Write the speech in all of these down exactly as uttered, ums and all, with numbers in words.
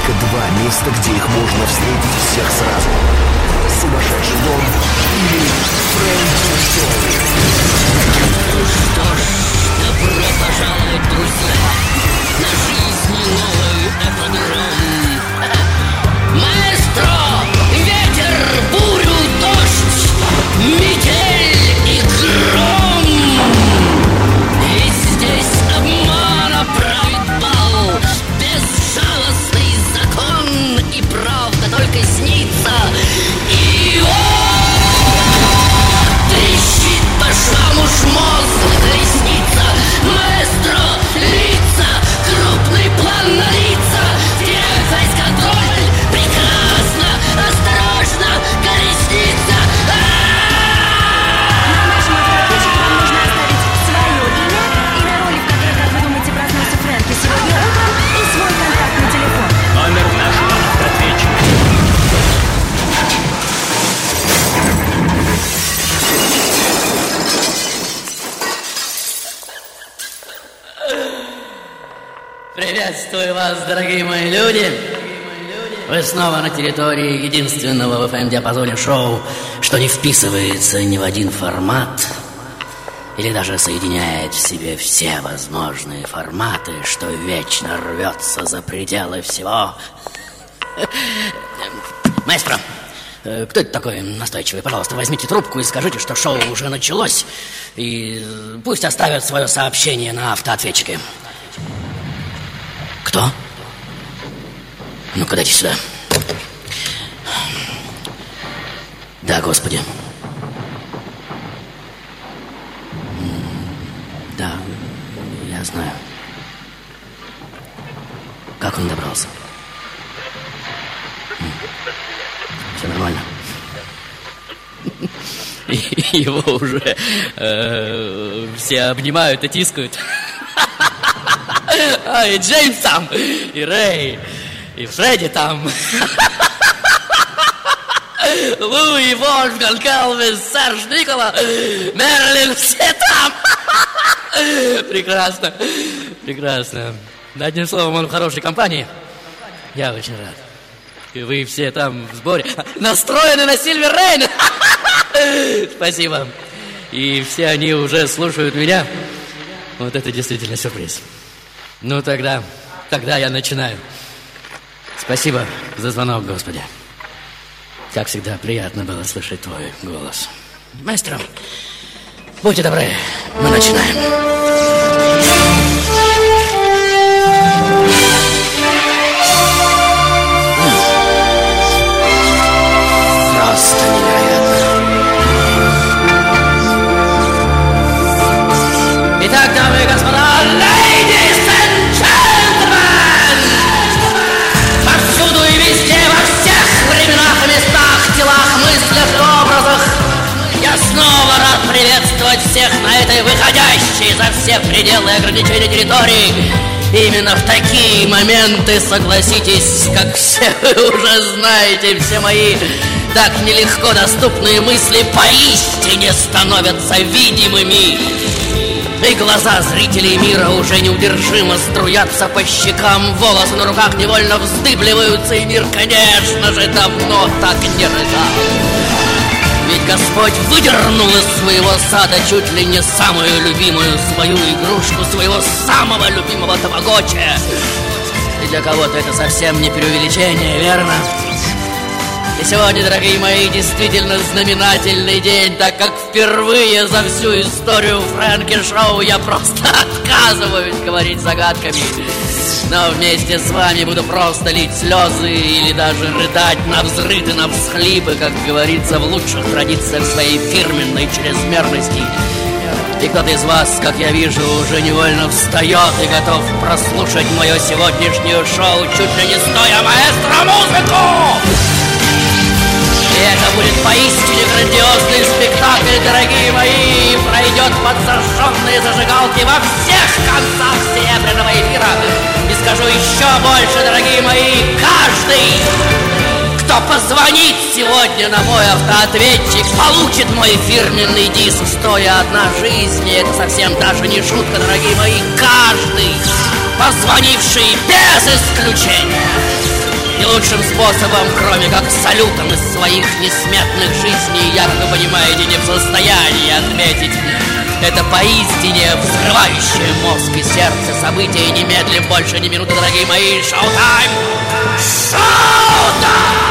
только два места, где их можно встретить всех сразу. Сумасшедший дом или Фрэнки Шоу. Ну что ж, добро пожаловать, друзья, на жизни новый эподром. Маэстро, ветер, бурю, дождь, метель и гром. Ведь здесь обмана правит бал, безжалостный закон, и правда только снится. И о, трещит по швам уж мозг, ресница. Маэстро, лица, крупный план на лица. Вверх фейс-контроль, прекрасно, осторожно, колесница. На нашем автоответчике вам нужно оставить свое имя, имя роли, в которой, как вы думаете, проснулся Фрэнки сегодня утром, и свой контактный телефон. Номер нашего автоответчика. Приветствую вас, дорогие мои люди. Вы снова на территории единственного в эф эм-диапазоне шоу, что не вписывается ни в один формат или даже соединяет в себе все возможные форматы, что вечно рвется за пределы всего. Маэстро, э, кто это такой настойчивый? Пожалуйста, возьмите трубку и скажите, что шоу уже началось, и пусть оставят свое сообщение на автоответчике. Кто? Ну-ка, дайте сюда. Да, Господи. Да, я знаю. Как он добрался? Все нормально. Его уже э, все обнимают и тискают. А, и Джеймс там, и Рэй, и Фредди там. Луи, Вольфганг, Элвис, Серж, Никола, Мерлин, все там. Прекрасно, прекрасно. Одним словом, он в хорошей компании. Я очень рад. И вы все там в сборе. Настроены на Сильвер Рейн. Спасибо. И все они уже слушают меня. Вот это действительно сюрприз. Ну тогда, тогда я начинаю. Спасибо за звонок, Господи. Как всегда, приятно было слышать твой голос. Маэстро, будьте добры, мы начинаем. Просто невероятно. Итак, дамы и господа, ladies and gentlemen! Повсюду и везде, во всех временах и местах, телах, мыслях и образах я снова рад приветствовать всех на этой выходящей за все пределы ограничения территории. Именно в такие моменты, согласитесь, как все вы уже знаете, все мои так нелегко доступные мысли поистине становятся видимыми. И глаза зрителей мира уже неудержимо струятся по щекам, волосы на руках невольно вздыбливаются, и мир, конечно же, давно так не рыдал. Ведь Господь выдернул из своего сада чуть ли не самую любимую свою игрушку, своего самого любимого тамагочи. И для кого-то это совсем не преувеличение, верно? И сегодня, дорогие мои, действительно знаменательный день, так как впервые за всю историю Фрэнки Шоу я просто отказываюсь говорить загадками. Но вместе с вами буду просто лить слезы или даже рыдать навзрыд и навсхлипы, как говорится, в лучших традициях своей фирменной чрезмерности. И кто-то из вас, как я вижу, уже невольно встает и готов прослушать мое сегодняшнее шоу, чуть ли не стоя маэстро музыку! И это будет поистине грандиозный спектакль, дорогие мои, пройдет под зажженные зажигалки во всех концах серебряного эфира. И скажу еще больше, дорогие мои, каждый, кто позвонит сегодня на мой автоответчик, получит мой фирменный диск «Стоя одна жизнь». И это совсем даже не шутка, дорогие мои. Каждый, позвонивший без исключения, И лучшим способом, кроме как салютом из своих несметных жизней, я, как вы понимаете, не в состоянии отметить это поистине взрывающее мозг и сердце события. И немедленно больше ни минуты, дорогие мои. Шоу-тайм! Шоу-тайм!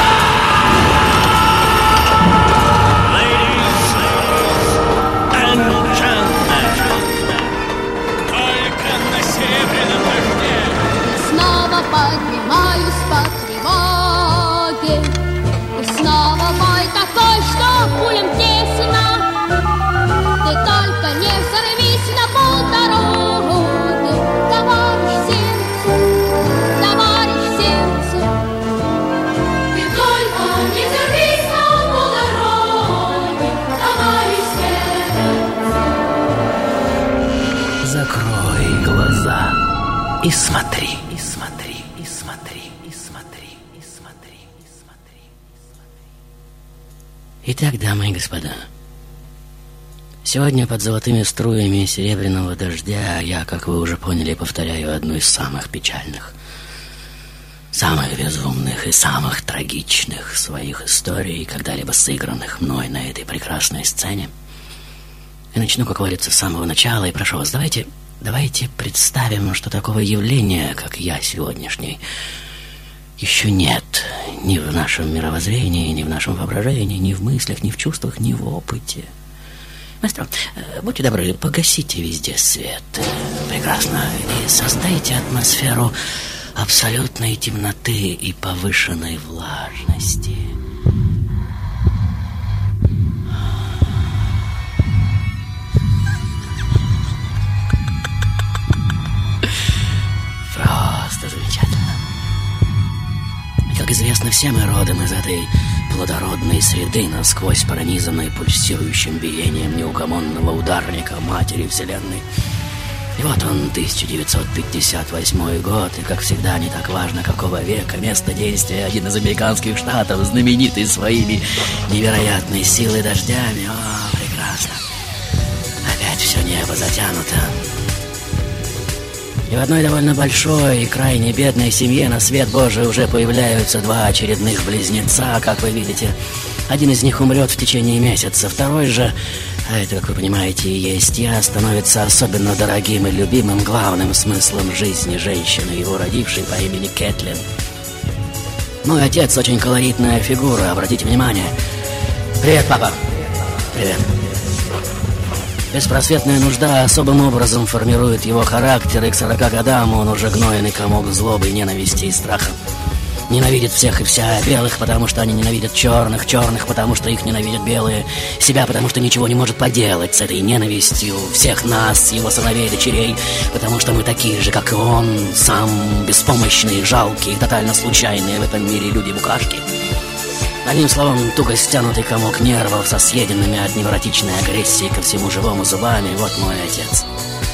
Поднимаюсь по тревоге, и снова бой такой, что пулям тесно. Ты только не взорвись на полдороги, товарищ сердце, товарищ сердце. Ты только не взорвись на полдороги, товарищ сердце. Закрой глаза и смотри. Итак, дамы и господа, сегодня под золотыми струями серебряного дождя я, как вы уже поняли, повторяю одну из самых печальных, самых безумных и самых трагичных своих историй, когда-либо сыгранных мной на этой прекрасной сцене. И начну, как говорится, с самого начала, и прошу вас, давайте, давайте представим, что такого явления, как я сегодняшний, еще нет ни в нашем мировоззрении, ни в нашем воображении, ни в мыслях, ни в чувствах, ни в опыте. Мастер, будьте добры, погасите везде свет. Прекрасно. И создайте атмосферу абсолютной темноты и повышенной влажности. Просто замечательно. Как известно, все мы родом из этой плодородной среды, насквозь пронизанной пульсирующим биением неугомонного ударника Матери Вселенной. И вот он, тысяча девятьсот пятьдесят восьмой год, и, как всегда, не так важно, какого века, место действия, один из американских штатов, знаменитый своими невероятной силой дождями. О, прекрасно. Опять все небо затянуто. И в одной довольно большой и крайне бедной семье на свет Божий уже появляются два очередных близнеца, как вы видите. Один из них умрет в течение месяца, второй же, а это, как вы понимаете, и есть я, становится особенно дорогим и любимым главным смыслом жизни женщины, его родившей по имени Кэтлин. Мой отец очень колоритная фигура, обратите внимание. Привет, папа. Привет. Беспросветная нужда особым образом формирует его характер, и к сорока годам он уже гнойный комок злобы, ненависти и страха. Ненавидит всех и вся, белых, потому что они ненавидят черных, черных, потому что их ненавидят белые, себя, потому что ничего не может поделать с этой ненавистью, всех нас, его сыновей и дочерей, потому что мы такие же, как и он, сам беспомощные, жалкие, тотально случайные в этом мире люди-букашки. Одним словом, туго стянутый комок нервов со съеденными от невротичной агрессии ко всему живому зубами. Вот мой отец.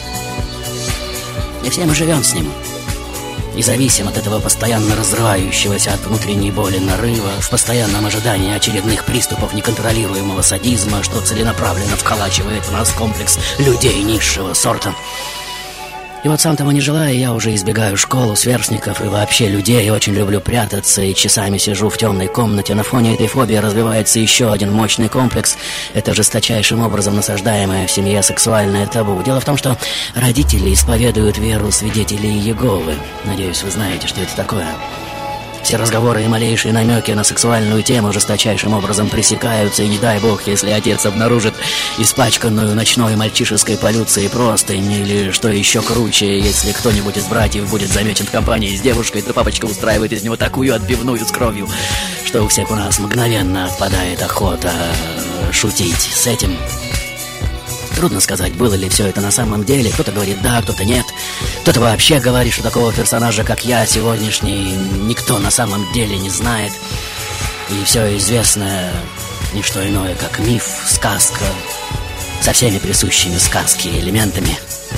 И все мы живем с ним. И зависим от этого постоянно разрывающегося от внутренней боли нарыва, в постоянном ожидании очередных приступов неконтролируемого садизма, что целенаправленно вколачивает в нас комплекс людей низшего сорта. И вот сам того не желая, я уже избегаю школу, сверстников и вообще людей. Очень люблю прятаться и часами сижу в темной комнате. На фоне этой фобии развивается еще один мощный комплекс. Это жесточайшим образом насаждаемое в семье сексуальное табу. Дело в том, что родители исповедуют веру свидетелей Иеговы. Надеюсь, вы знаете, что это такое. Все разговоры и малейшие намеки на сексуальную тему жесточайшим образом пресекаются, и не дай бог, если отец обнаружит испачканную ночной мальчишеской полюцией простынь, или, что еще круче, если кто-нибудь из братьев будет замечен в компании с девушкой, то папочка устраивает из него такую отбивную с кровью, что у всех у нас мгновенно отпадает охота шутить с этим. Трудно сказать, было ли все это на самом деле. Кто-то говорит да, кто-то нет. Кто-то вообще говорит, что такого персонажа, как я, сегодняшний, никто на самом деле не знает. И все известное не что иное, как миф, сказка, со всеми присущими сказки элементами.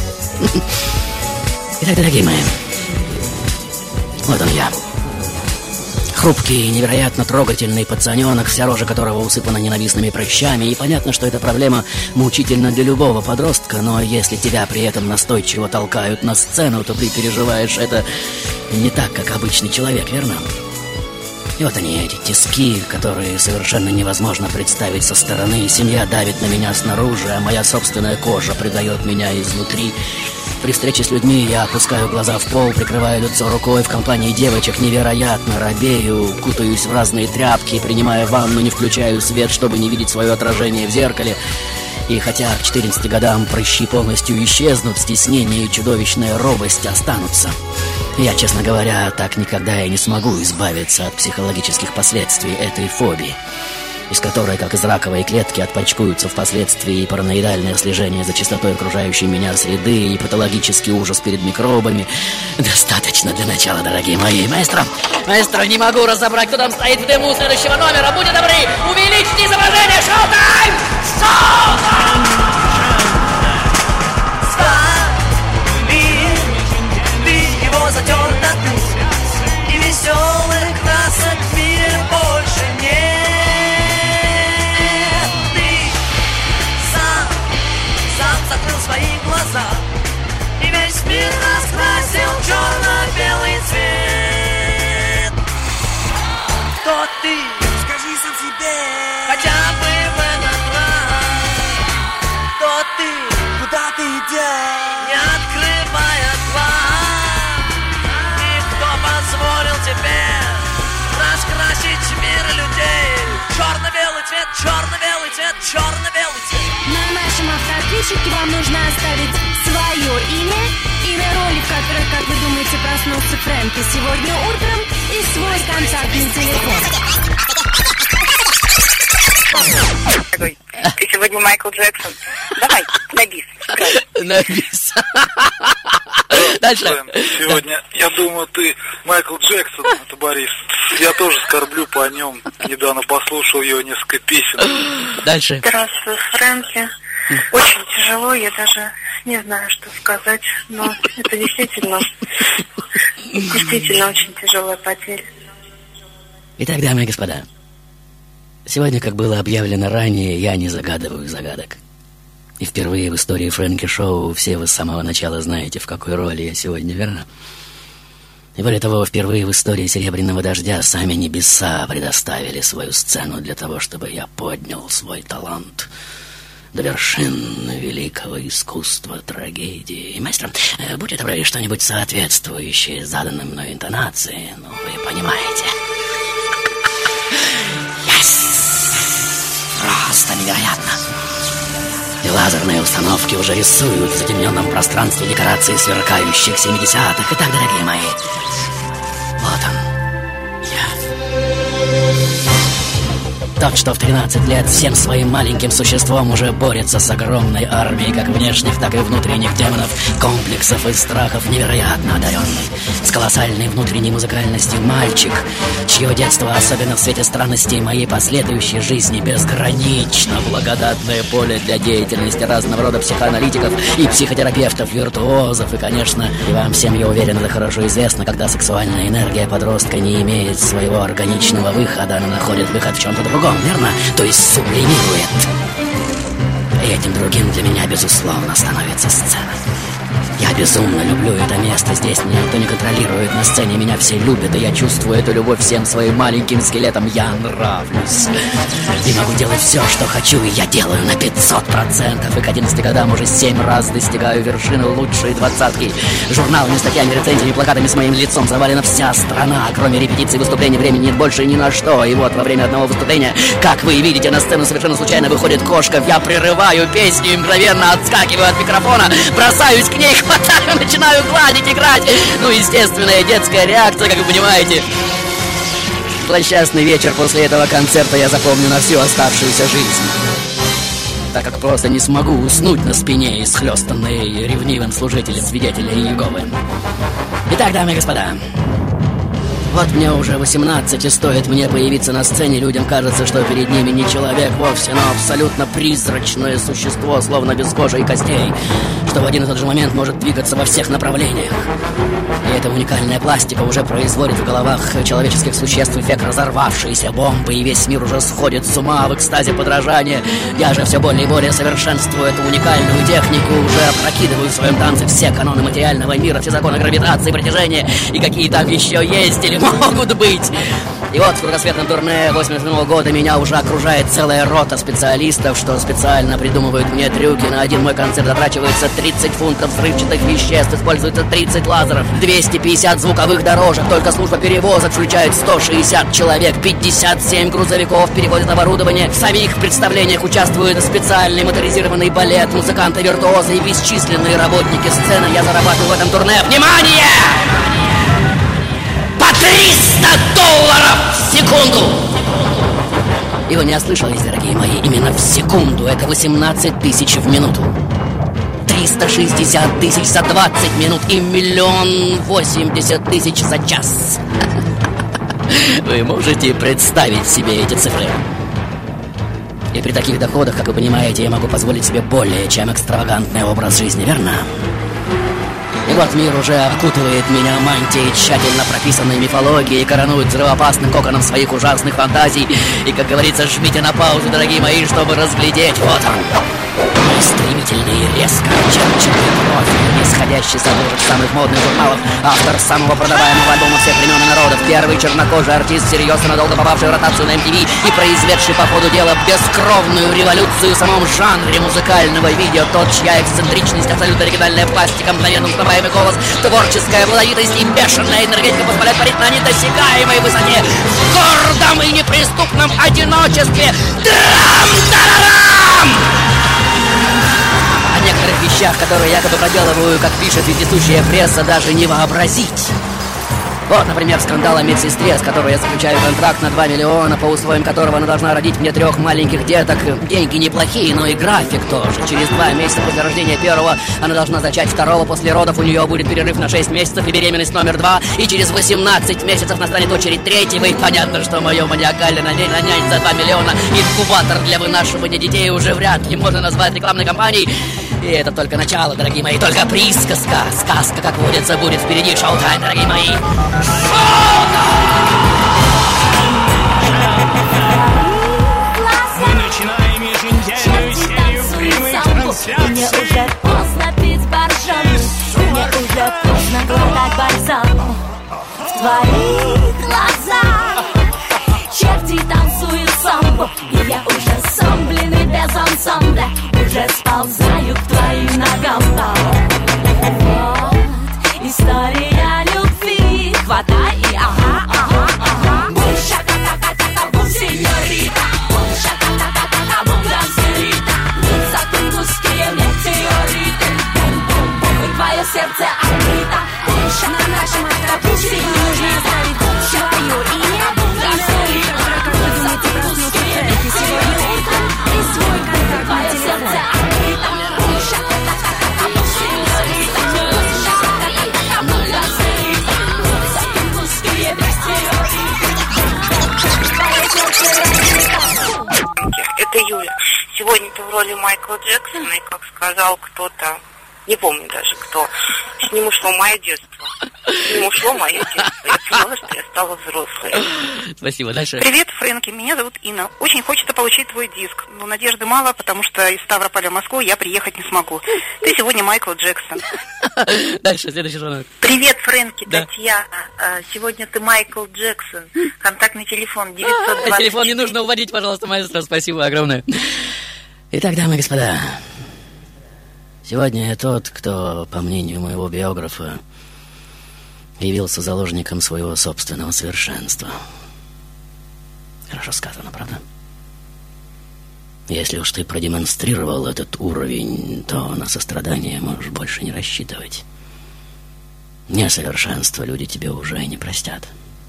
Итак, дорогие мои, вот он я. Хрупкий и невероятно трогательный пацаненок, вся рожа которого усыпана ненавистными прыщами. И понятно, что эта проблема мучительна для любого подростка, но если тебя при этом настойчиво толкают на сцену, то ты переживаешь это не так, как обычный человек, верно? И вот они, эти тиски, которые совершенно невозможно представить со стороны. Семья давит на меня снаружи, а моя собственная кожа предает меня изнутри. При встрече с людьми я опускаю глаза в пол, прикрываю лицо рукой. В компании девочек невероятно робею, кутаюсь в разные тряпки, принимая ванну, не включаю свет, чтобы не видеть свое отражение в зеркале. И хотя к четырнадцати годам прыщи полностью исчезнут, стеснение и чудовищная робость останутся. Я, честно говоря, так никогда и не смогу избавиться от психологических последствий этой фобии, из которой, как из раковой клетки, отпочкуются впоследствии и параноидальное слежение за чистотой окружающей меня среды, и патологический ужас перед микробами. Достаточно для начала, дорогие мои. Маэстро, маэстро, не могу разобрать, кто там стоит в дыму следующего номера. Будьте добры, увеличьте изображение. Шоу-тайм! Шоу-тайм! Ты его затер до дна, и веселых красок в мире больше нет. Закрыл свои глаза, и весь мир раскрасил черно-белый цвет. Кто ты? Скажи сам себе, хотя бы в этот раз. Кто ты? Куда ты идешь? Не открывая глаз. И кто позволил тебе раскрасить мир людей? Черно-белый цвет, черно-белый цвет, черно-белый цвет. На нашем автоответчике вам нужно оставить свое имя, имя роли, в которой, как вы думаете, проснулся Фрэнки сегодня утром, и свой контактный телефон. Дорогой, ты сегодня Майкл Джексон. Давай, на бис. На бис. Дальше. Сегодня, я думаю, ты Майкл Джексон, это Борис. Я тоже скорблю по нем. Недавно послушал его несколько песен. Дальше. Здравствуй, Фрэнки. Очень тяжело, я даже не знаю, что сказать, но это действительно, действительно очень тяжелая потеря. Итак, дамы и господа, сегодня, как было объявлено ранее, я не загадываю загадок. И впервые в истории Фрэнки Шоу все вы с самого начала знаете, в какой роли я сегодня, верно? И более того, впервые в истории «Серебряного дождя» сами небеса предоставили свою сцену для того, чтобы я поднял свой талант до вершин великого искусства трагедии. И, маэстро, э, будьте добры, что-нибудь соответствующее заданной мной интонации, ну, вы понимаете. Yes! Просто невероятно! И лазерные установки уже рисуют в затемненном пространстве декорации сверкающих семидесятых. Итак, дорогие мои, вот он, я. Тот, что в тринадцать лет всем своим маленьким существом уже борется с огромной армией как внешних, так и внутренних демонов, комплексов и страхов, невероятно одаренный, с колоссальной внутренней музыкальностью мальчик, чье детство, особенно в свете странностей моей последующей жизни, безгранично благодатное поле для деятельности разного рода психоаналитиков и психотерапевтов, виртуозов, и, конечно, и вам всем, я уверен, это хорошо известно, когда сексуальная энергия подростка не имеет своего органичного выхода, она находит выход в чем-то другом, верно? То есть сублимирует. И этим другим для меня, безусловно, становится сцена. Я безумно люблю это место. Здесь меня никто не контролирует. На сцене меня все любят, и я чувствую эту любовь всем своим маленьким скелетом. Я нравлюсь. И могу делать все, что хочу, и я делаю на пятьсот процентов. И к одиннадцати годам уже семь раз достигаю вершины лучшей двадцатки. Журналами, статьями, рецензиями, плакатами с моим лицом завалена вся страна. Кроме репетиций, выступлений, времени нет больше ни на что. И вот во время одного выступления, как вы видите, на сцену совершенно случайно выходит кошка. Я прерываю песню и мгновенно отскакиваю от микрофона, бросаюсь к ней, хватаю, начинаю гладить, играть. Ну, естественная детская реакция, как вы понимаете. Злосчастный вечер после этого концерта я запомню на всю оставшуюся жизнь, так как просто не смогу уснуть на спине, исхлёстанной ревнивым служителем свидетеля Иеговы. Итак, дамы и господа, вот мне уже восемнадцать, и стоит мне появиться на сцене, людям кажется, что перед ними не человек вовсе, но абсолютно призрачное существо, словно без кожи и костей, что в один и тот же момент может двигаться во всех направлениях. И эта уникальная пластика уже производит в головах человеческих существ эффект разорвавшейся бомбы, и весь мир уже сходит с ума в экстазе подражания. Я же все более и более совершенствую эту уникальную технику, уже опрокидываю в своем танце все каноны материального мира, все законы гравитации, притяжения и какие там еще есть или могут быть. И вот в кругосветном турне восемьдесят седьмого года меня уже окружает целая рота специалистов, что специально придумывают мне трюки. На один мой концерт затрачивается тридцать фунтов взрывчатых веществ, используется тридцать лазеров, двести пятьдесят звуковых дорожек. Только служба перевозок включает сто шестьдесят человек, пятьдесят семь грузовиков перевозят оборудование. В самих представлениях участвует специальный моторизированный балет, музыканты-виртуозы и бесчисленные работники сцены. Я зарабатываю в этом турне, внимание, по триста долларов в секунду. И вы не ослышались, дорогие мои, именно в секунду. Это восемнадцать тысяч в минуту, триста шестьдесят тысяч за двадцать минут и миллион восемьдесят тысяч за час. Вы можете представить себе эти цифры? И при таких доходах, как вы понимаете, я могу позволить себе более чем экстравагантный образ жизни, верно? И вот мир уже окутывает меня мантией тщательно прописанной мифологии и коронует взрывоопасным коконом своих ужасных фантазий. И, как говорится, жмите на паузу, дорогие мои, чтобы разглядеть. Вот он. Мой стремительный и резко очерченный профиль, исходящий с обложек самых модных журналов, автор самого продаваемого альбома всех времен и народов, первый чернокожий артист, серьезно надолго попавший в ротацию на эм ти ви и произведший по ходу дела бескровную революцию в самом жанре музыкального видео, тот, чья эксцентричность, абсолютно оригинальная пластика, мгновенно узнаваемый голос, творческая плодовитость и бешеная энергетика позволяют парить на недосягаемой высоте, в гордом и неприступном одиночестве. Трам-тарарам! О некоторых вещах, которые якобы проделываю, как пишет вездесущая пресса, даже не вообразить. Вот, например, скандал о медсестре, с которой я заключаю контракт на два миллиона, по условиям которого она должна родить мне трех маленьких деток. Деньги неплохие, но и график тоже. Через два месяца после рождения первого она должна зачать второго. После родов у нее будет перерыв на шесть месяцев и беременность номер два. И через восемнадцать месяцев настанет очередь третьего. И понятно, что мое маниакальное нанять за два миллиона инкубатор для вынашивания детей уже вряд ли можно назвать рекламной кампанией. И это только начало, дорогие мои, только присказка. Сказка, как водится, будет впереди. Шоу-тайм, дорогие мои. Мы начинаем еженедельную серию прямых трансляций. Мне уже поздно пить боржоми, мне уже поздно глотать бальзам. В твоих глазах черти танцуют самбо, и я уже сам, блин, и без ансамбля уже сползаю к твоим ногам. Вот история любви, хватай и ага, ага, ага. Бум, шака-така-така, бум, сеньорита. Бум, шака-така-така, бум, гран-сирита. Закунгусские метеориты. Бум-бум-бум, и твое сердце открыто. Бум, шака-така-така, бум, сеньорита. Свое имя и историю, которая, как вы думаете, проснулся в церкви сегодня утром, и свой контактный телефон. Это Юля. Сегодня ты в роли Майкла Джексона, и, как сказал кто-то, не помню даже кто, с ним ушло мое детство. С ним ушло мое детство. Я поняла, что я стала взрослой. Спасибо. Дальше. Привет, Фрэнки. Меня зовут Инна. Очень хочется получить твой диск. Но надежды мало, потому что из Ставрополя в Москву я приехать не смогу. Ты сегодня Майкл Джексон. Дальше, следующий звонок. Привет, Фрэнки, Да. Татьяна. А, Сегодня ты Майкл Джексон. Контактный телефон девятьсот двадцать. Телефон не нужно уводить, пожалуйста, маэстро. Спасибо огромное. Итак, дамы и господа, сегодня я тот, кто, по мнению моего биографа, явился заложником своего собственного совершенства. Хорошо сказано, правда? Если уж ты продемонстрировал этот уровень, то на сострадание можешь больше не рассчитывать. Несовершенство люди тебе уже и не простят.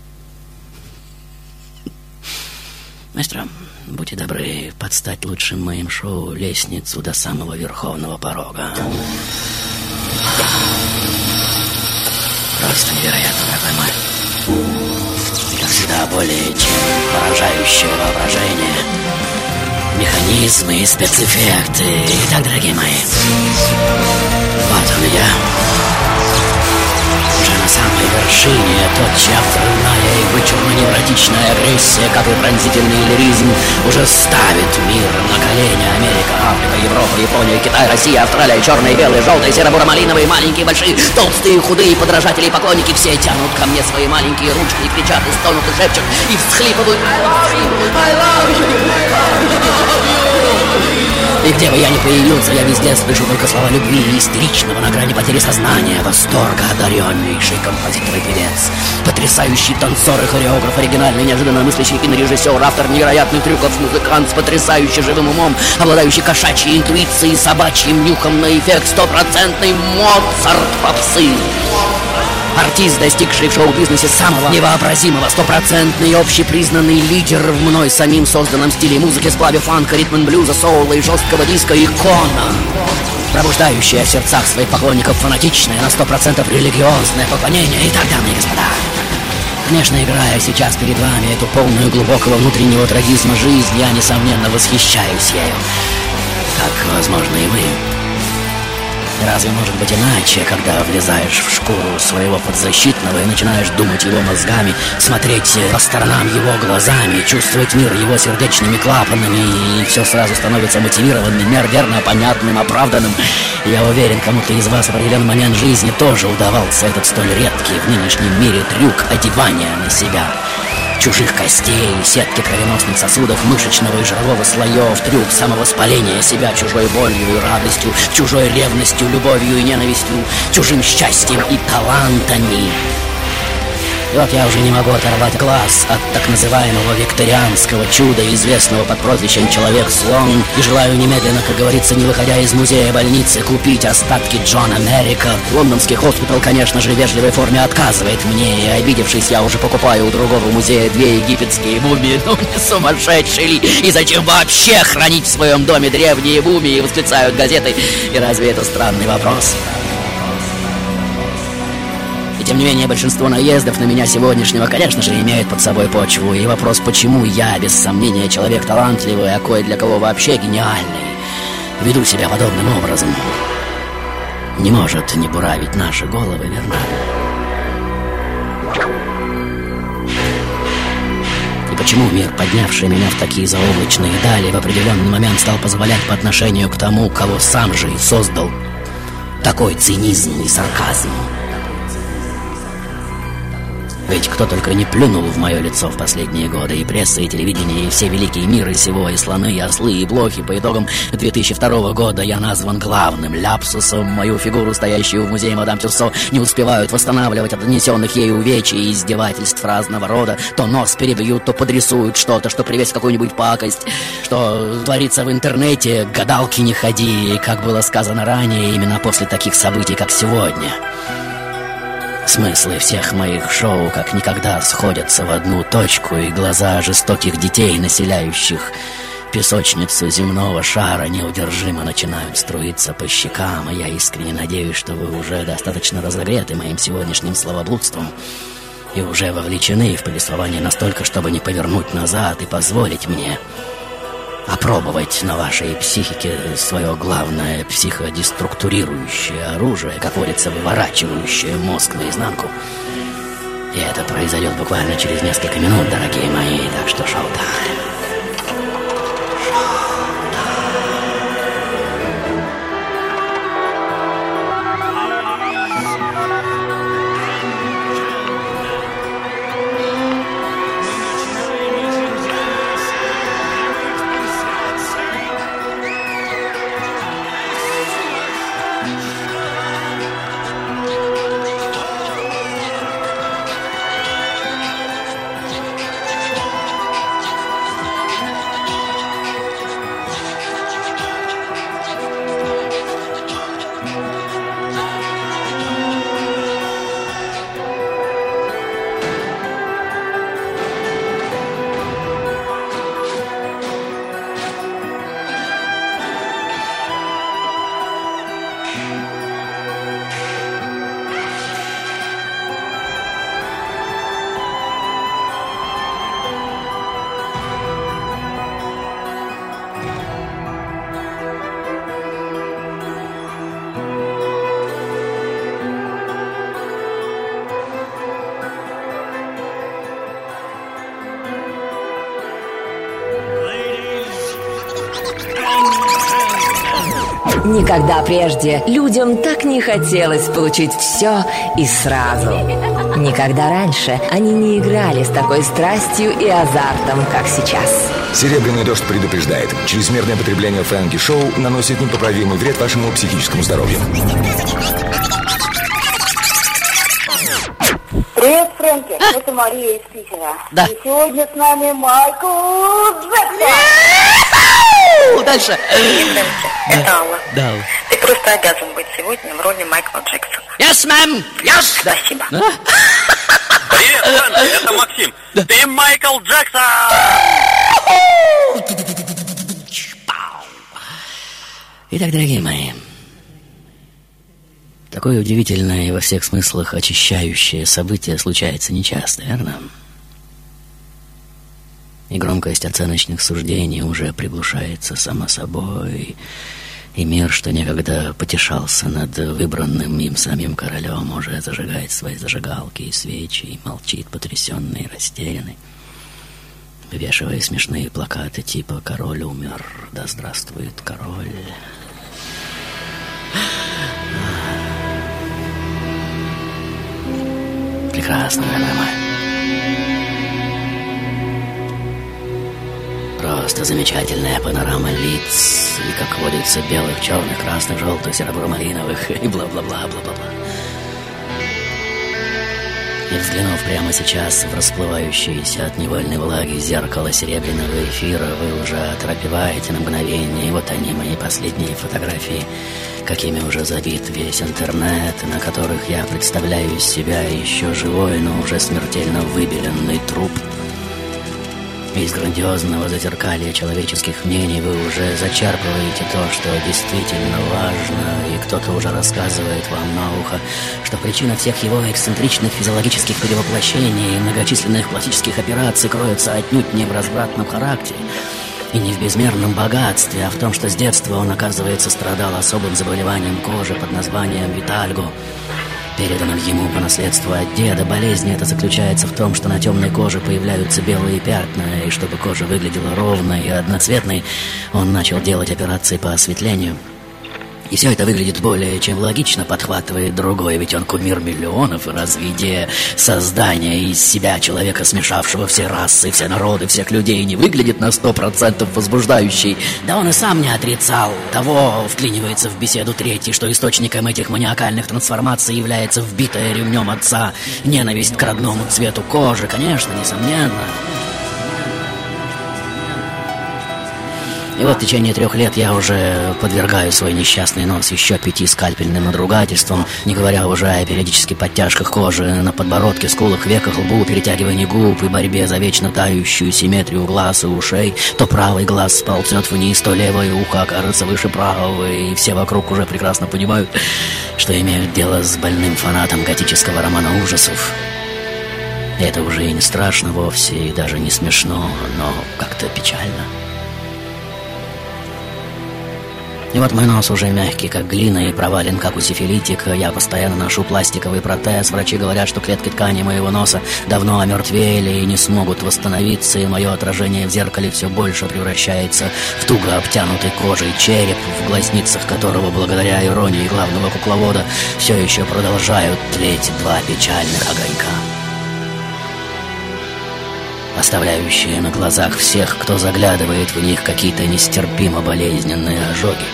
Маэстро, будьте добры подстать лучшим моим шоу лестницу до самого верховного порога. Просто невероятно, дорогой мой. И, как всегда, более чем поражающего воображения, механизмы и спецэффекты. Итак, дорогие мои, вот он я. Уже на самой вершине, тот, чья взрывная и вычурно-невротическая фанатичная агрессия, как и пронзительный лиризм, уже ставит мир на колени. Америка, Африка, Европа, Япония, Китай, Россия, Австралия, черные, белые, желтые, серо-буро-малиновые, маленькие, большие, толстые, худые, подражатели и поклонники, все тянут ко мне свои маленькие ручки и кричат, и стонут, и шепчут, и всхлипывают I love you, I love you, I love you. И где бы я ни появился, я везде слышу только слова любви и истеричного на грани потери сознания восторга одареннейший композитор и певец, потрясающий танцор и хореограф, оригинальный, неожиданно мыслящий кинорежиссер, автор невероятных трюков, музыкант с потрясающий живым умом, обладающий кошачьей интуицией, собачьим нюхом на эффект, стопроцентный Моцарт попсы. Артист, достигший в шоу-бизнесе самого невообразимого, стопроцентный общепризнанный лидер в мной самим созданном стиле музыки, сплаве фанка, ритм-н-блюза, соула и жесткого диска, икона, пробуждающая в сердцах своих поклонников фанатичное, на сто процентов религиозное поклонение. Итак, дамы и господа, конечно, играя сейчас перед вами эту полную глубокого внутреннего трагизма жизнь, я, несомненно, восхищаюсь ею, как, возможно, и вы. Разве может быть иначе, когда влезаешь в шкуру своего подзащитного и начинаешь думать его мозгами, смотреть по сторонам его глазами, чувствовать мир его сердечными клапанами, и все сразу становится мотивированным, верно, понятным, оправданным. Я уверен, кому-то из вас в определенный момент жизни тоже удавался этот столь редкий в нынешнем мире трюк одевания на себя чужих костей, сетки кровеносных сосудов, мышечного и жирового слоев, трюк самовоспаления себя чужой болью и радостью, чужой ревностью, любовью и ненавистью, чужим счастьем и талантами. И вот я уже не могу оторвать глаз от так называемого викторианского чуда, известного под прозвищем «Человек-слон», и желаю немедленно, как говорится, не выходя из музея больницы, купить остатки Джон Америка. Лондонский хоспитал, конечно же, в вежливой форме отказывает мне, и, обидевшись, я уже покупаю у другого музея две египетские мумии. Ну, не сумасшедший ли? И зачем вообще хранить в своем доме древние мумии, восклицают газеты. И разве это странный вопрос? Тем не менее, большинство наездов на меня сегодняшнего, конечно же, имеют под собой почву. И вопрос, почему я, без сомнения, человек талантливый, а кое для кого вообще гениальный, веду себя подобным образом, не может не буравить наши головы, верно? И почему мир, поднявший меня в такие заоблачные дали, в определенный момент стал позволять по отношению к тому, кого сам же и создал, такой цинизм и сарказм? Ведь кто только не плюнул в мое лицо в последние годы, и пресса, и телевидение, и все великие миры сего, и слоны, и ослы, и блохи. По итогам две тысячи второго года я назван главным ляпсусом. Мою фигуру, стоящую в музее мадам Тюссо, не успевают восстанавливать от нанесенных ею увечий и издевательств разного рода. То нос перебьют, то подрисуют что-то, что привез какую-нибудь пакость, что творится в интернете. Гадалки не ходи, как было сказано ранее, именно после таких событий, как сегодня. Смыслы всех моих шоу как никогда сходятся в одну точку, и глаза жестоких детей, населяющих песочницу земного шара, неудержимо начинают струиться по щекам, и я искренне надеюсь, что вы уже достаточно разогреты моим сегодняшним словоблудством и уже вовлечены в повествование настолько, чтобы не повернуть назад и позволить мне опробовать на вашей психике свое главное психодеструктурирующее оружие, как говорится, выворачивающее мозг наизнанку. И это произойдет буквально через несколько минут, дорогие мои, так что шоу-тайм. Никогда прежде людям так не хотелось получить все и сразу. Никогда раньше они не играли с такой страстью и азартом, как сейчас. «Серебряный дождь» предупреждает: чрезмерное потребление фэнки-шоу наносит непоправимый вред вашему психическому здоровью. Привет, Фрэнки, это Мария из Питера. Да. И сегодня с нами Майкл Джексон. Дальше. Это Алла. Да. Ты просто обязан быть сегодня в роли Майкла Джексона. Yes, ma'am. Yes. Спасибо. Привет, Фрэнки, это Максим. Ты Майкл Джексон! Итак, дорогие мои, такое удивительное и во всех смыслах очищающее событие случается нечасто, верно? И громкость оценочных суждений уже приглушается само собой, и мир, что некогда потешался над выбранным им самим королем, уже зажигает свои зажигалки и свечи, и молчит потрясенный и растерянный, вывешивая смешные плакаты типа «Король умер, да здравствует король». Прекрасно, дорогой мой. Просто замечательная панорама лиц, и, как водится, белых, черных, красных, желтых, серебро-малиновых и бла-бла-бла, бла-бла-бла. И взглянув прямо сейчас в расплывающееся от невольной влаги зеркало серебряного эфира, вы уже оторопеваете на мгновение, и вот они, мои последние фотографии, какими уже забит весь интернет, на которых я представляю из себя еще живой, но уже смертельно выбеленный труп. Из грандиозного зазеркалья человеческих мнений вы уже зачерпываете то, что действительно важно, и кто-то уже рассказывает вам на ухо, что причина всех его эксцентричных физиологических перевоплощений и многочисленных пластических операций кроется отнюдь не в развратном характере и не в безмерном богатстве, а в том, что с детства он, оказывается, страдал особым заболеванием кожи под названием витальго, переданным ему по наследству от деда. Болезнь эта заключается в том, что на темной коже появляются белые пятна, и чтобы кожа выглядела ровной и одноцветной, он начал делать операции по осветлению. И все это выглядит более чем логично, подхватывает другой, ведь он кумир миллионов, и разве идея создания из себя человека, смешавшего все расы, все народы, всех людей, не выглядит на сто процентов возбуждающей? Да он и сам не отрицал того, вклинивается в беседу третий, что источником этих маниакальных трансформаций является вбитая ремнем отца ненависть к родному цвету кожи. Конечно, несомненно. И вот в течение трех лет я уже подвергаю свой несчастный нос еще пяти скальпельным надругательствам, не говоря уже о периодически подтяжках кожи на подбородке, скулах, веках, лбу, перетягивании губ и борьбе за вечно тающую симметрию глаз и ушей. То правый глаз сползет вниз, то левое ухо окажется выше правого, и все вокруг уже прекрасно понимают, что имеют дело с больным фанатом готического романа ужасов. Это уже и не страшно вовсе, и даже не смешно, но как-то печально. И вот мой нос уже мягкий, как глина, и провален, как у сифилитика. Я постоянно ношу пластиковый протез. Врачи говорят, что клетки ткани моего носа давно омертвели и не смогут восстановиться, и мое отражение в зеркале все больше превращается в туго обтянутый кожей череп, в глазницах которого, благодаря иронии главного кукловода, все еще продолжают тлеть два печальных огонька, оставляющие на глазах всех, кто заглядывает в них, какие-то нестерпимо болезненные ожоги.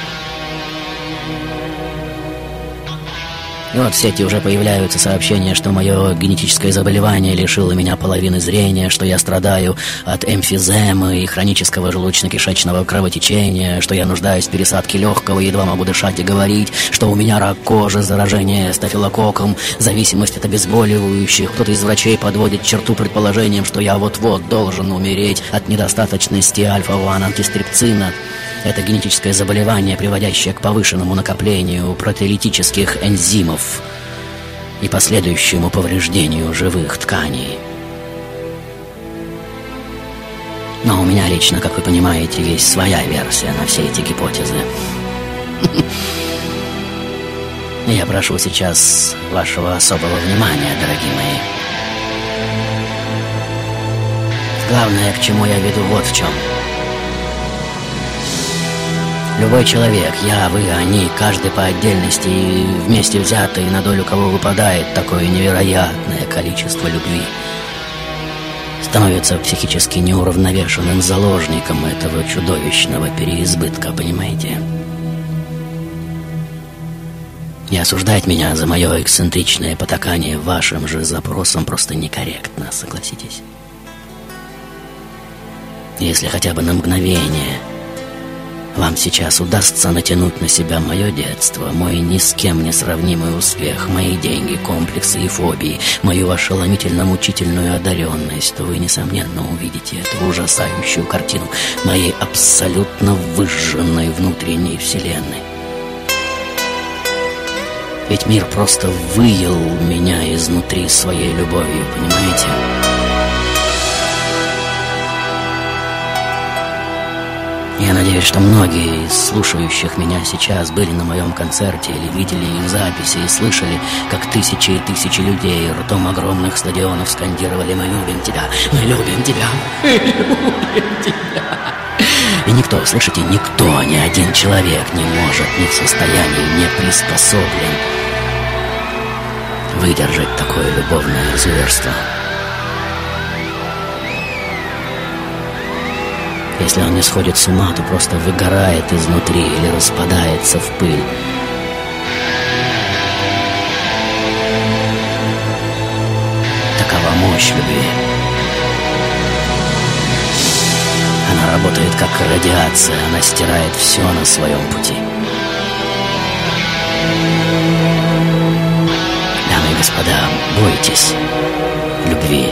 И вот в сети уже появляются сообщения, что мое генетическое заболевание лишило меня половины зрения, что я страдаю от эмфиземы и хронического желудочно-кишечного кровотечения, что я нуждаюсь в пересадке легкого, едва могу дышать и говорить, что у меня рак кожи, заражение стафилококком, зависимость от обезболивающих. Кто-то из врачей подводит черту предположением, что я вот-вот должен умереть от недостаточности альфа-один антистрепцина. Это генетическое заболевание, приводящее к повышенному накоплению протеолитических энзимов и последующему повреждению живых тканей. Но у меня лично, как вы понимаете, есть своя версия на все эти гипотезы. Я прошу сейчас вашего особого внимания, дорогие мои. Главное, к чему я веду, вот в чем. Любой человек, я, вы, они, каждый по отдельности и вместе взятые, на долю кого выпадает такое невероятное количество любви, становится психически неуравновешенным заложником этого чудовищного переизбытка, понимаете? И осуждать меня за мое эксцентричное потакание вашим же запросам просто некорректно, согласитесь? Если хотя бы на мгновение вам сейчас удастся натянуть на себя мое детство, мой ни с кем не сравнимый успех, мои деньги, комплексы и фобии, мою ошеломительно мучительную одаренность, то вы, несомненно, увидите эту ужасающую картину моей абсолютно выжженной внутренней вселенной. Ведь мир просто выел меня изнутри своей любовью, понимаете? Я надеюсь, что многие из слушающих меня сейчас были на моем концерте или видели их записи и слышали, как тысячи и тысячи людей ртом огромных стадионов скандировали: «Мы любим тебя, мы любим тебя, мы любим тебя». И никто, слышите, никто, ни один человек не может, ни в состоянии, не приспособлен выдержать такое любовное зверство. Если он не сходит с ума, то просто выгорает изнутри или распадается в пыль. Такова мощь любви. Она работает как радиация, она стирает все на своем пути. Дамы и господа, бойтесь любви.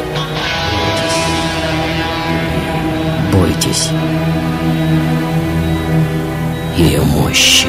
Бойтесь ее мощи.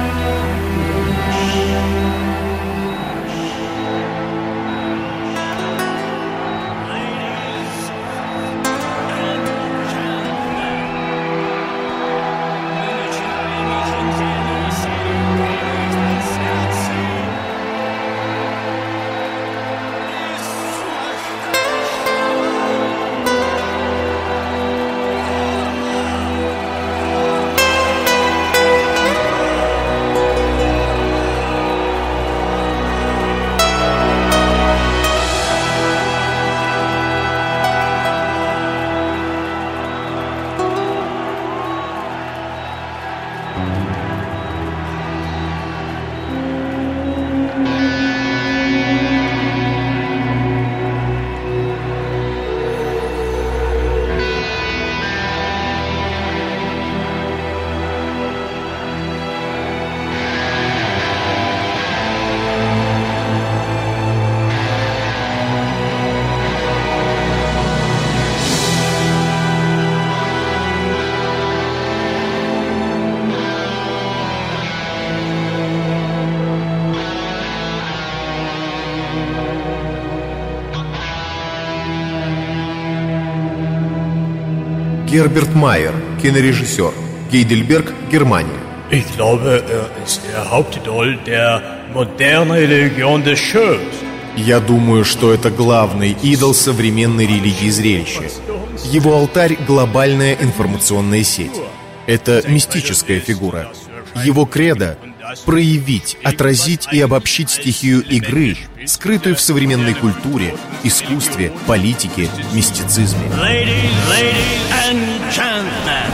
Герберт Майер, кинорежиссер, Гейдельберг, Германия. Ich glaube, er ist der Hauptidol der modernen Religion des Shows. Я думаю, что это главный идол современной религии зрелища. Его алтарь — глобальная информационная сеть. Это мистическая фигура. Его кредо — проявить, отразить и обобщить стихию игры, скрытую в современной культуре, искусстве, политике, мистицизме. Ladies, ladies and gentlemen,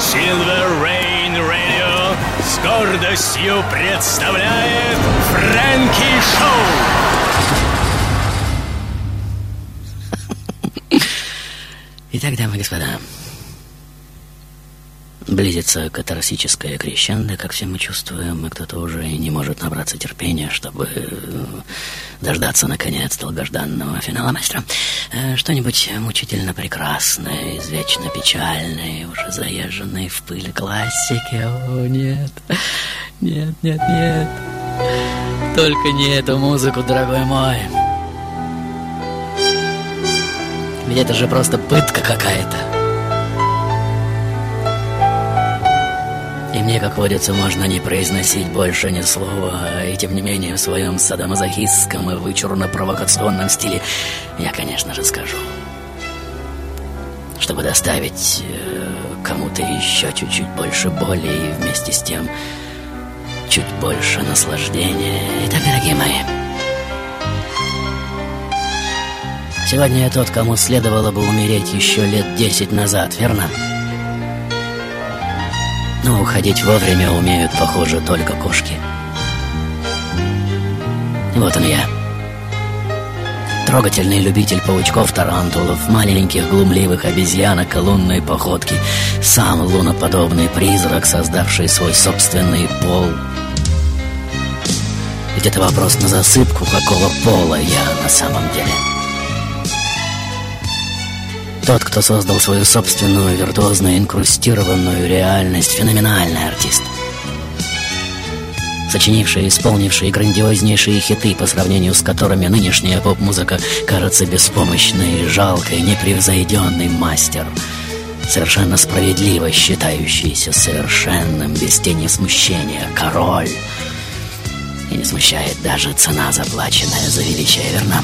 Silver Rain Radio с гордостью представляет Фрэнки Шоу. Итак, дамы и господа, близится катарсическое крещендо, как все мы чувствуем, и кто-то уже не может набраться терпения, чтобы дождаться, наконец, долгожданного финала мастера. Что-нибудь мучительно прекрасное, из вечно печальной, уже заезженной в пыль классики. О, нет, нет, нет, нет, только не эту музыку, дорогой мой. Ведь это же просто пытка какая-то. И мне, как водится, можно не произносить больше ни слова, и тем не менее в своем садомазохистском и вычурно-провокационном стиле я, конечно же, скажу, чтобы доставить э, кому-то еще чуть-чуть больше боли и вместе с тем чуть больше наслаждения. Итак, дорогие мои, сегодня я тот, кому следовало бы умереть еще лет десять назад, верно? Но уходить вовремя умеют, похоже, только кошки. И вот он я. Трогательный любитель паучков-тарантулов, маленьких глумливых обезьянок и лунной походки. Сам луноподобный призрак, создавший свой собственный пол. Ведь это вопрос на засыпку, какого пола я на самом деле. Тот, кто создал свою собственную виртуозно инкрустированную реальность, феноменальный артист, сочинивший и исполнивший грандиознейшие хиты, по сравнению с которыми нынешняя поп-музыка кажется беспомощной, жалкой, непревзойденный мастер, совершенно справедливо считающийся совершенным, без тени смущения, король. И не смущает даже цена, заплаченная за величие, верно?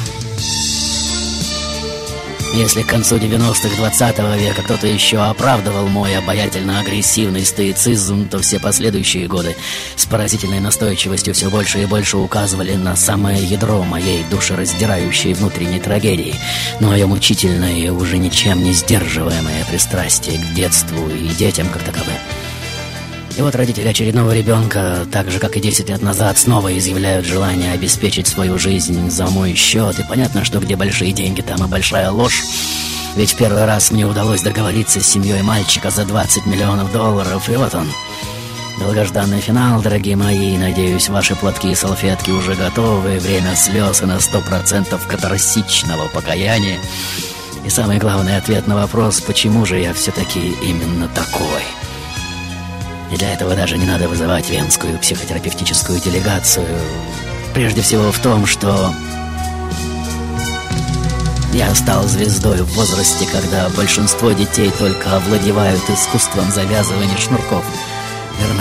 Если к концу девяностых двадцатого века кто-то еще оправдывал мой обаятельно-агрессивный стоицизм, то все последующие годы с поразительной настойчивостью все больше и больше указывали на самое ядро моей душераздирающей внутренней трагедии, но мое мучительное и уже ничем не сдерживаемое пристрастие к детству и детям как таковым. И вот родители очередного ребенка, так же, как и десять лет назад, снова изъявляют желание обеспечить свою жизнь за мой счет. И понятно, что где большие деньги, там и большая ложь. Ведь в первый раз мне удалось договориться с семьей мальчика за двадцать миллионов долларов. И вот он, долгожданный финал, дорогие мои. Надеюсь, ваши платки и салфетки уже готовы. Время слез и на сто процентов катарсичного покаяния. И самый главный ответ на вопрос, почему же я все-таки именно такой. И для этого даже не надо вызывать венскую психотерапевтическую делегацию. Прежде всего в том, что я стал звездой в возрасте, когда большинство детей только овладевают искусством завязывания шнурков. Верно?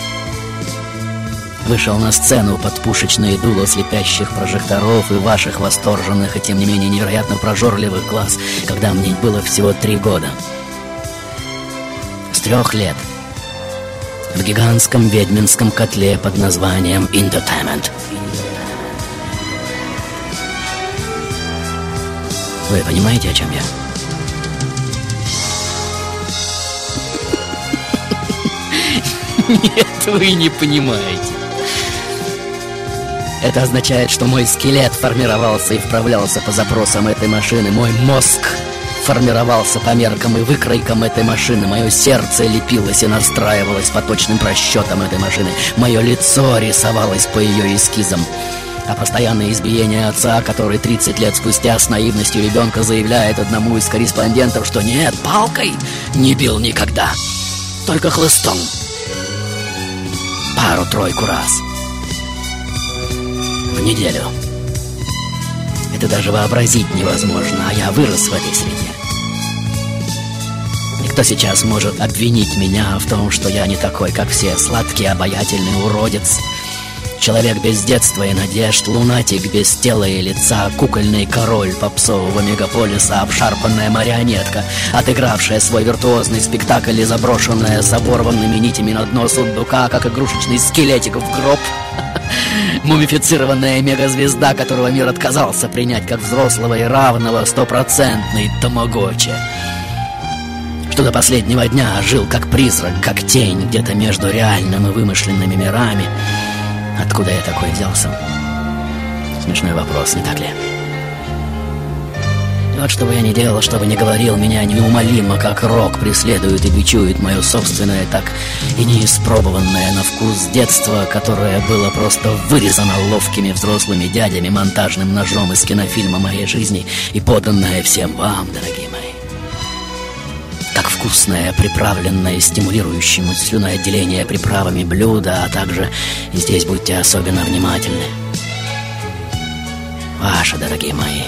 Вышел на сцену под пушечные дула слепящих прожекторов и ваших восторженных и тем не менее невероятно прожорливых глаз, когда мне было всего три года. С трех лет. В гигантском ведьминском котле под названием Entertainment. Вы понимаете, о чем я? Нет, вы не понимаете. Это означает, что мой скелет формировался и вправлялся по запросам этой машины. Мой мозг формировался по меркам и выкройкам этой машины. Мое сердце лепилось и настраивалось по точным просчетам этой машины. Мое лицо рисовалось по ее эскизам. А постоянное избиение отца, который тридцать лет спустя с наивностью ребенка заявляет одному из корреспондентов, что нет, палкой не бил никогда, только хлыстом. Пару-тройку раз в неделю. Это даже вообразить невозможно, а я вырос в этой среде. И кто сейчас может обвинить меня в том, что я не такой, как все, сладкий, обаятельный уродец, человек без детства и надежд, лунатик без тела и лица, кукольный король попсового мегаполиса, обшарпанная марионетка, отыгравшая свой виртуозный спектакль и заброшенная с оборванными нитями на дно сундука, как игрушечный скелетик в гроб, мумифицированная мегазвезда, которого мир отказался принять как взрослого и равного, стопроцентный тамагочи, что до последнего дня жил как призрак, как тень, где-то между реальным и вымышленными мирами. Откуда я такой взялся? Смешной вопрос, не так ли? И вот что бы я ни делал, что бы ни говорил, меня неумолимо, как рок, преследует и бичует мое собственное, так и неиспробованное на вкус детство, которое было просто вырезано ловкими взрослыми дядями монтажным ножом из кинофильма моей жизни и поданное всем вам, дорогие мои. Как вкусное, приправленное, стимулирующим слюноотделение приправами блюда, а также, и здесь будьте особенно внимательны, ваша, дорогие мои,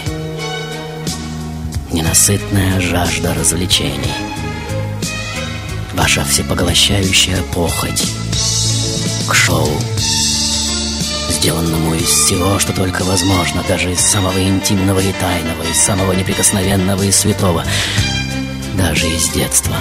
ненасытная жажда развлечений, ваша всепоглощающая похоть к шоу, сделанному из всего, что только возможно, даже из самого интимного и тайного, из самого неприкосновенного и святого. даже из детства.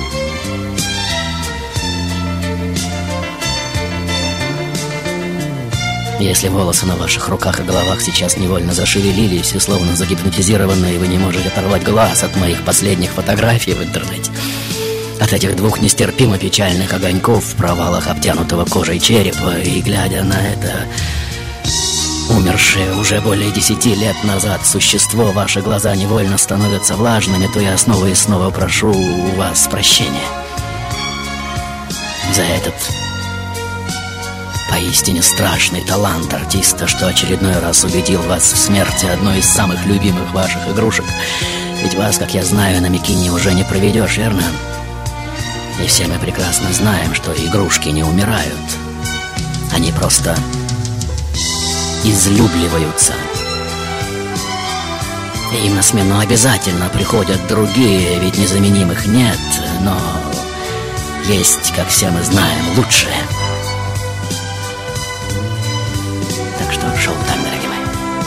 Если волосы на ваших руках и головах сейчас невольно зашевелились и словно загипнотизированные, вы не можете оторвать глаз от моих последних фотографий в интернете, от этих двух нестерпимо печальных огоньков в провалах обтянутого кожей черепа, и глядя на это умершее уже более десяти лет назад существо, ваши глаза невольно становятся влажными, то я снова и снова прошу у вас прощения за этот поистине страшный талант артиста, что очередной раз убедил вас в смерти одной из самых любимых ваших игрушек. Ведь вас, как я знаю, на Микине уже не проведешь, верно? И все мы прекрасно знаем, что игрушки не умирают. Они просто излюбливаются. И им на смену обязательно приходят другие, ведь незаменимых нет. Но есть, как все мы знаем, лучшее. Так что шоу-тайм, дорогие мои.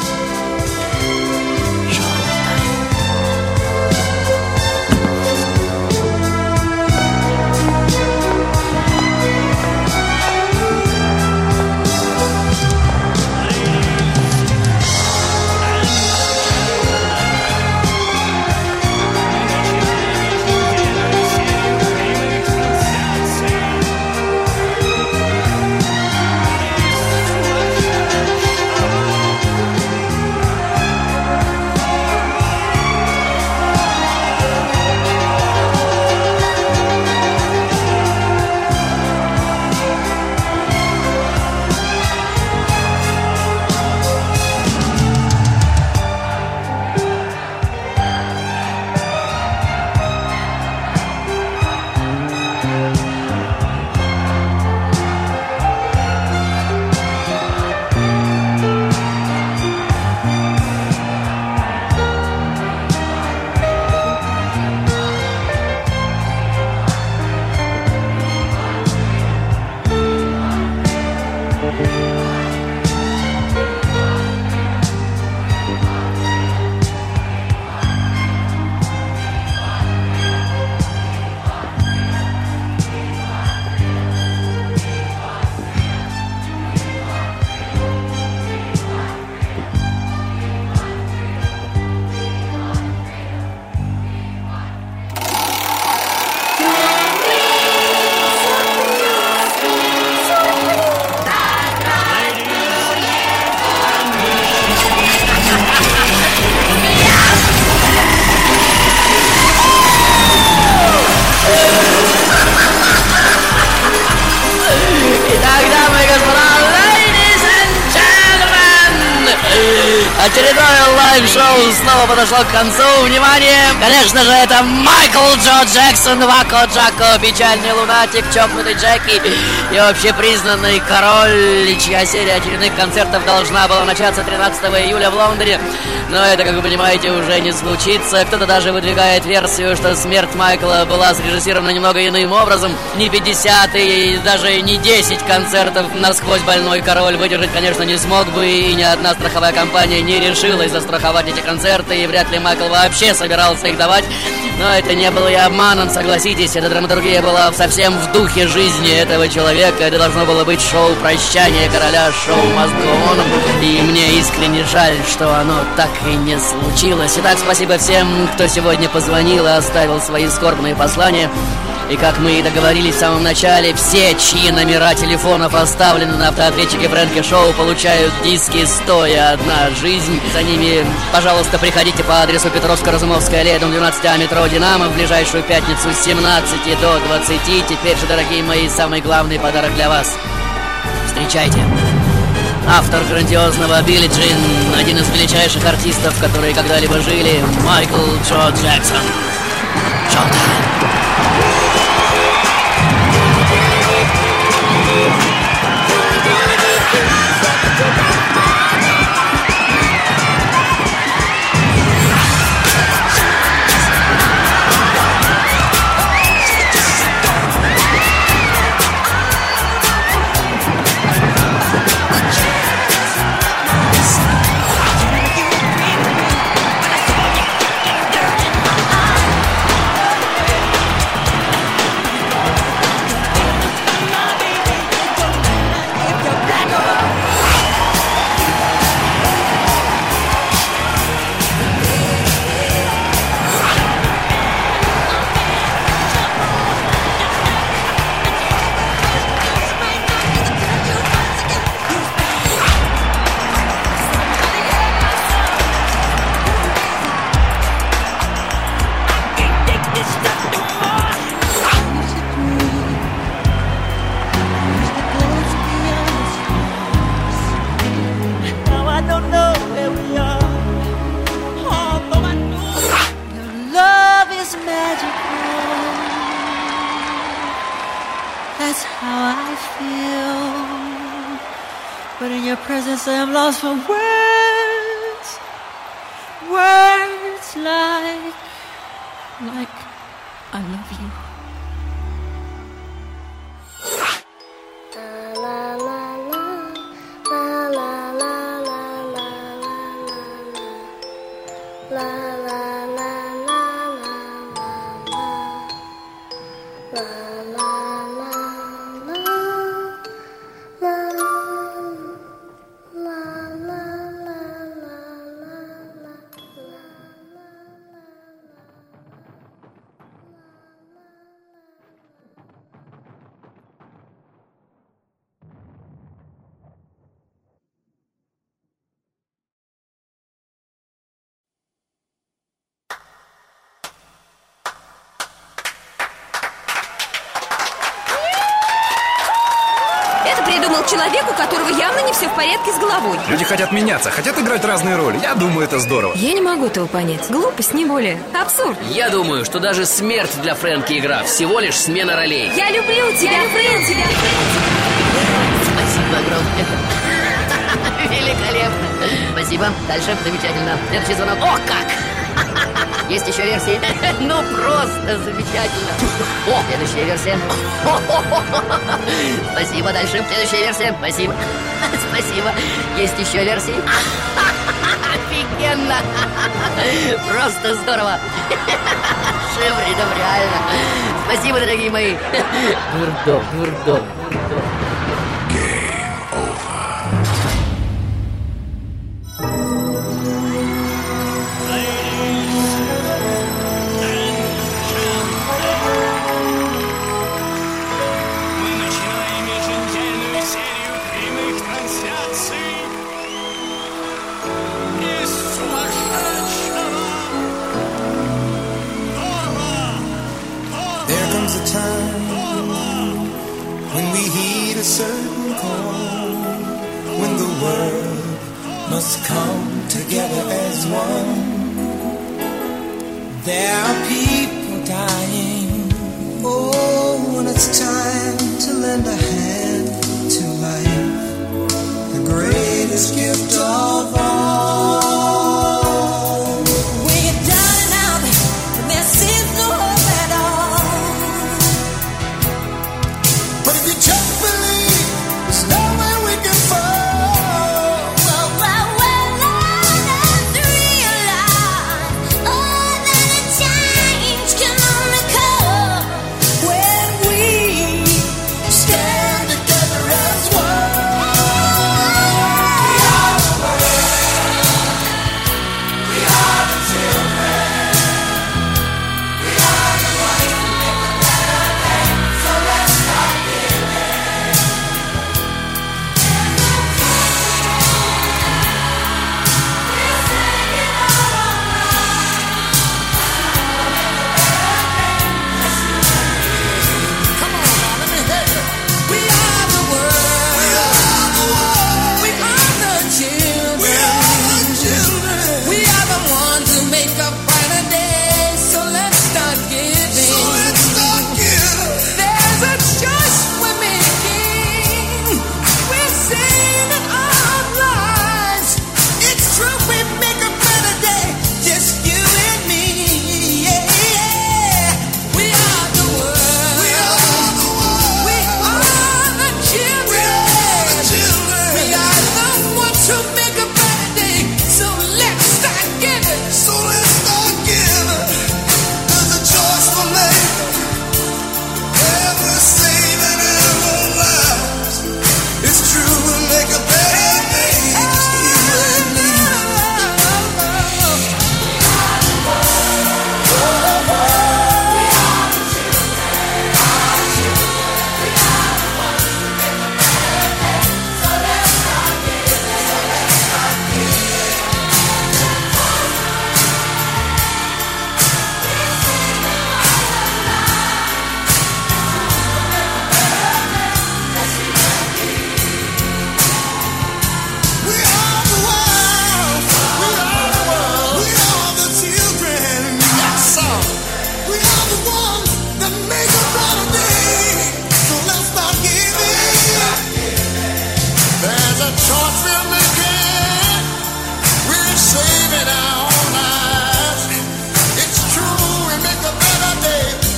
Очередное лайв-шоу снова подошло к концу. Внимание! Конечно же, это Майкл Джо Джексон, Вако Джако, печальный лунатик, чокнутый Джеки и общепризнанный король, чья серия очередных концертов должна была начаться тринадцатого июля в Лондоне. Но это, как вы понимаете, уже не случится. Кто-то даже выдвигает версию, что смерть Майкла была срежиссирована немного иным образом. Не пятьдесят и даже не десять концертов насквозь больной король выдержать, конечно, не смог бы, и ни одна страховая компания не решилась застраховать эти концерты, и вряд ли Майкл вообще собирался их давать. Но это не было и обманом, согласитесь. Эта драматургия была совсем в духе жизни этого человека. Это должно было быть шоу прощания короля, шоу Must Go On. И мне искренне жаль, что оно так и не случилось. Итак, спасибо всем, кто сегодня позвонил и оставил свои скорбные послания. И как мы и договорились в самом начале, все, чьи номера телефонов оставлены на автоответчике Фрэнки Шоу, получают диски «Стоя одна жизнь». За ними, пожалуйста, приходите по адресу Петровско-Разумовская аллея, дом двенадцать А, метро «Динамо» в ближайшую пятницу с семнадцати до двадцати. Теперь же, дорогие мои, самый главный подарок для вас. Встречайте. Автор грандиозного Билли Джин, один из величайших артистов, которые когда-либо жили, Майкл Джо Джексон. Шоу-тайм. was magical. That's how I feel. But in your presence I am lost for words. Words like, like I love you. Человек, у которого явно не все в порядке с головой. Люди хотят меняться, хотят играть разные роли. Я думаю, это здорово. Я не могу этого понять. Глупость, не более. Абсурд. Я думаю, что даже смерть для Фрэнки игра. Всего лишь смена ролей. Я люблю тебя, Фрэнки. Спасибо огромное. Великолепно. Спасибо. Дальше. Замечательно. Следующий звонок. О, как! Есть еще версии? Ну, просто замечательно. О, следующая версия. Спасибо, дальше. Следующая версия. Спасибо. Спасибо. Есть еще версии? Офигенно. Просто здорово. Шевридов, реально. Спасибо, дорогие мои. Дурдом, дурдом, дурдом. Stand together as one.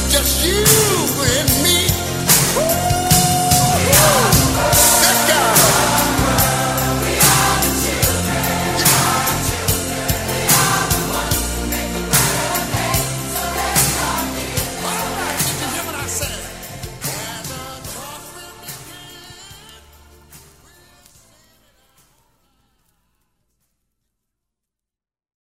just you.